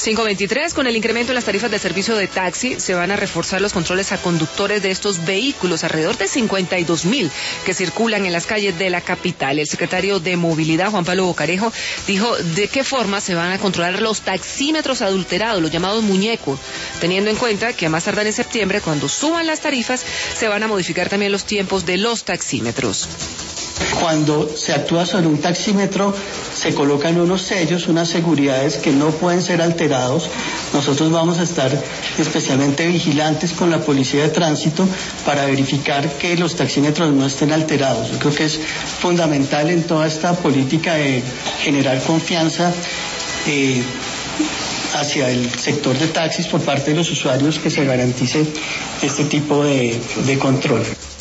523, con el incremento en las tarifas de servicio de taxi, se van a reforzar los controles a conductores de estos vehículos, alrededor de 52.000 que circulan en las calles de la capital. El secretario de Movilidad, Juan Pablo Bocarejo, dijo de qué forma se van a controlar los taxímetros adulterados, los llamados muñecos, teniendo en cuenta que a más tardar en septiembre, cuando suban las tarifas, se van a modificar también los tiempos de los taxímetros. Cuando se actúa sobre un taxímetro, se colocan unos sellos, unas seguridades que no pueden ser alterados. Nosotros vamos a estar especialmente vigilantes con la Policía de Tránsito para verificar que los taxímetros no estén alterados. Yo creo que es fundamental en toda esta política de generar confianza hacia el sector de taxis por parte de los usuarios, que se garantice este tipo de control.